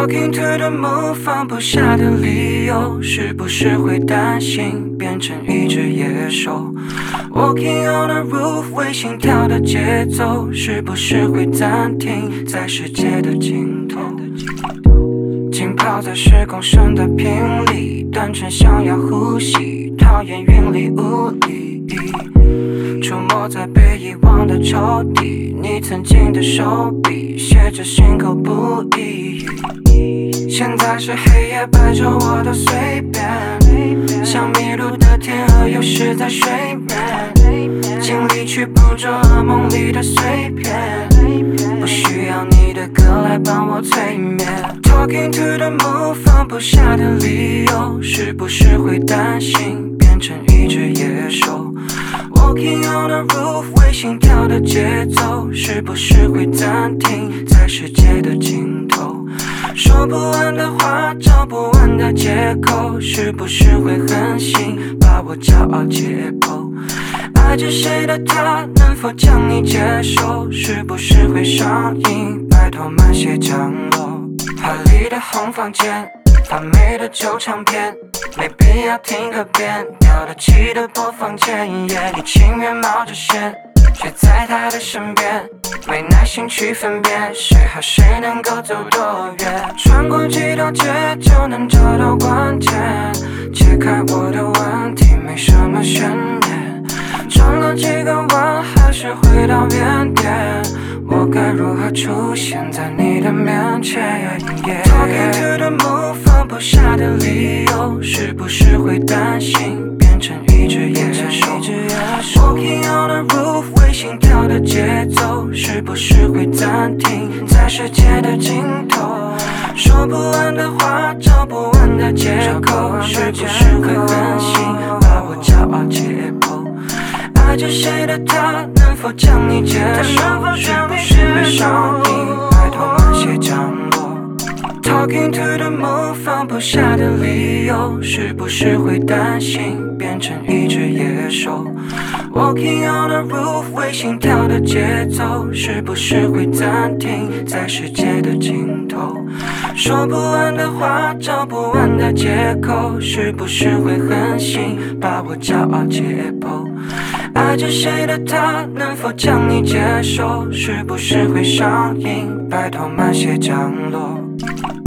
Talking to the moon， 放不下的理由，是不是会担心变成一只野兽 ？Walking on the roof， 为心跳的节奏，是不是会暂停在世界的尽头？浸泡在时空声的频里，单纯想要呼吸，讨厌云里雾里。出没在被遗忘的抽屉，你曾经的手笔写着心口不一。现在是黑夜摆着我的随便，像迷路的天鹅游失在水面，尽力去捕捉噩梦里的碎片，不需要你的歌来帮我催眠。Talking to the moon， 放不下的理由，是不是会担心变成一只野兽？Walking on the roof， 为心跳的节奏，是不是会暂停在世界的尽头？说不完的话，找不完的借口，是不是会狠心把我骄傲解剖？爱着谁的他，能否将你接受？是不是会上瘾？拜托慢些降落。华丽的红房间，发霉的旧唱片，没必要听个遍，掉得起的播放键，你情愿冒着险，却在他的身边，没耐心去分辨谁和谁能够走多远。穿过几条街就能找到关键，解开我的问题没什么悬念，转了几个弯还是回到原点，我该如何出现在你的面前？ Talking to the moon， 放不下的理由，是不是会担心变成一只野兽 ？Walking on the roof， 为心跳的节奏，是不是会暂停在世界的尽头？说不完的话，找不完的借口，是不是会狠心把我骄傲解剖？爱着谁的他，能否将你接受？是不是会上瘾？拜托慢些降落。Talking to the moon， 放不下的理由，是不是会担心变成一只野兽 ？Walking on the roof， 为心跳的节奏，是不是会暂停在世界的尽头？说不完的话，找不完的借口，是不是会狠心把我骄傲解剖？爱着谁的他，能否将你接受？是不是会上瘾？拜托慢些降落。